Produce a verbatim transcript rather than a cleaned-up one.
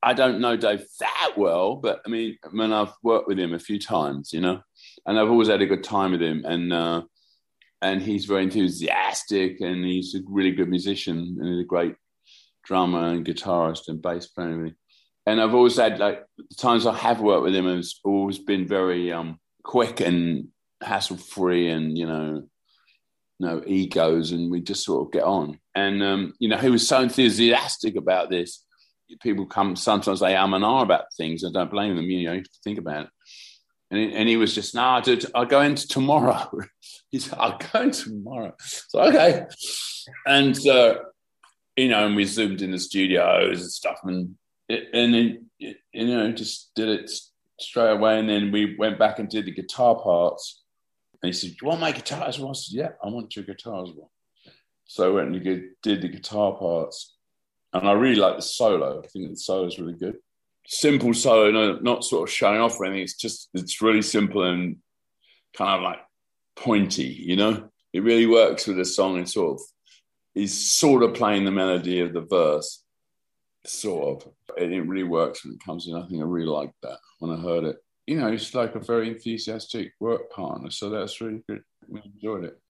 I don't know Dave that well, but I mean, I mean, I've worked with him a few times, you know, and I've always had a good time with him. And uh, and he's very enthusiastic, and he's a really good musician, and he's a great drummer and guitarist and bass player and everything. And I've always had, like, the times I have worked with him has always been very um, quick and hassle-free, and, you know, no egos, and we just sort of get on. And, um, you know, he was so enthusiastic about this. People come, sometimes they um and ah about things. I don't blame them, you know, you have to think about it. And he, and he was just, no, nah, dude, I'll go in tomorrow. He said, I'll go in tomorrow. So, okay. And, uh, you know, and we zoomed in the studios and stuff, and, and then, you know, just did it straight away. And then we went back and did the guitar parts. And he said, do you want my guitar as well? I said, yeah, I want your guitar as well. So I went and did the guitar parts. And I really like the solo. I think the solo is really good. Simple solo, no, not sort of showing off or anything. It's just, it's really simple and kind of like pointy, you know? It really works with the song, and sort of, he's sort of playing the melody of the verse, sort of. And it really works when it comes in. I think I really liked that when I heard it. You know, it's like a very enthusiastic work partner. So that's really good. We enjoyed it.